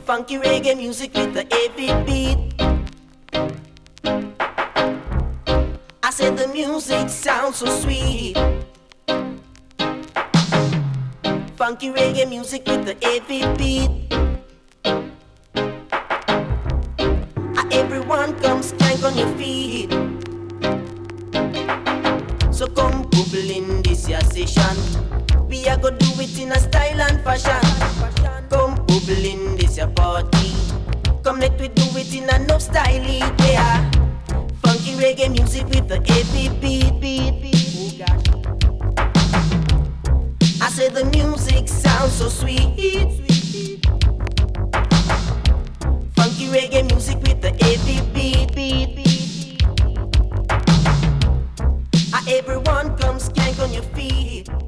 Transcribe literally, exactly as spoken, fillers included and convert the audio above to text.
Funky reggae music with the heavy beat. I said the music sounds so sweet. Funky reggae music with the heavy beat. Ah, everyone come stank on your feet. So come bubble in this year session. We are gonna do it in a style and fashion. Come bubble in this year party. Come let we do it in a no style, yeah. Funky reggae music with the heavy beat, beat, beat. Oh gosh. I said the music sounds so sweet. Funky reggae music with the heavy beat, beat, beat. Ah, everyone come skank on your feet.